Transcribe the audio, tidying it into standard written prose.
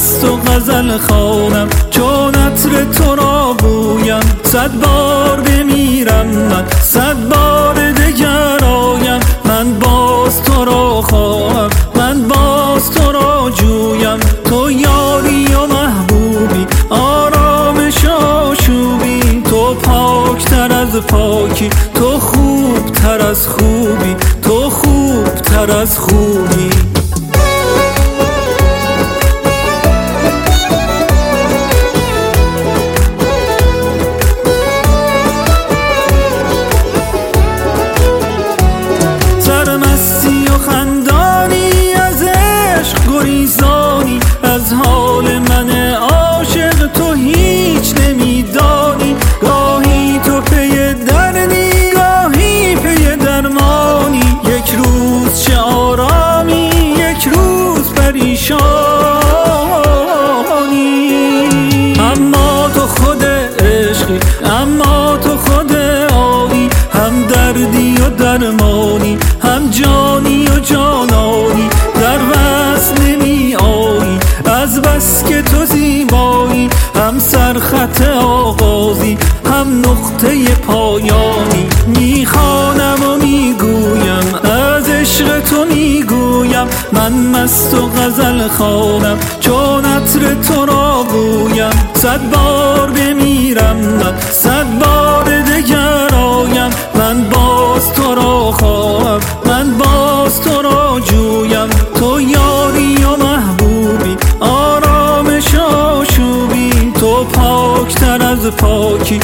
مست و غزل خوانم، چون عطر تو را بویم. 100 بار بمیرم من، 100 بار دگر آیم. من باز تو را خواهم، من باز تو را جویم. تو یاری و محبوبی، آرامش آشوبی. تو پاکتر از پاکی، تو خوبتر از خوبی، تو خوبتر از خوبی. سرمستی و خندانی، از عشق گریزانی. از حال من عاشق تو هیچ نمیدانی. گاهی تو پی دردی، گاهی پی درمانی. یک روز چه آرامی، یک روز پریشانی. اما تو خود عشقی، اما تو خود آیی. هم دردی و درمانی، هم جانی و جانانی. در وصل نمی آیی از بس که تو زیبایی. هم سرخط آغازی، هم نقطه پایانی. میخوانم و میگویم، از عشق تو میگویم. من مست و غزل خوانم، چون عطر تو را بویم. 100 بار بمیرم من، 100 بار دگر آیم. من باز تو را خواهم، من باز تو را جویم. تو یاری و محبوبی، آرامش آشوبی. تو پاکتر از پاکی،